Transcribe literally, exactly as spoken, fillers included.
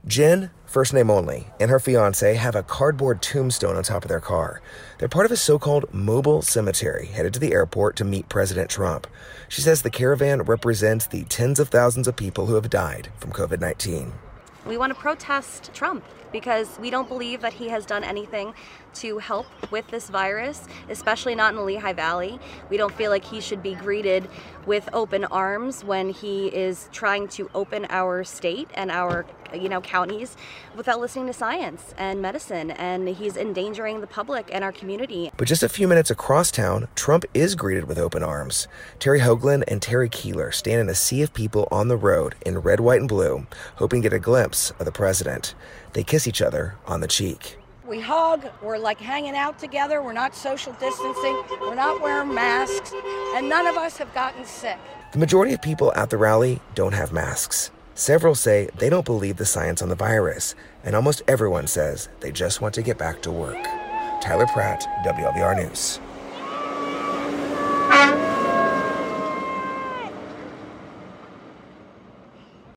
Jen, first name only, and her fiancé have a cardboard tombstone on top of their car. They're part of a so-called mobile cemetery headed to the airport to meet President Trump. She says the caravan represents the tens of thousands of people who have died from covid nineteen. We want to protest Trump because we don't believe that he has done anything to help with this virus, especially not in the Lehigh Valley. We don't feel like he should be greeted with open arms when he is trying to open our state and our, you know, counties without listening to science and medicine, and he's endangering the public and our community. But just a few minutes across town, Trump is greeted with open arms. Terry Hoagland and Terry Keeler stand in a sea of people on the road in red, white, and blue, hoping to get a glimpse of the president. They kiss each other on the cheek. We hug, we're like hanging out together, we're not social distancing, we're not wearing masks, and none of us have gotten sick. The majority of people at the rally don't have masks. Several say they don't believe the science on the virus, and almost everyone says they just want to get back to work. Tyler Pratt, W L V R News.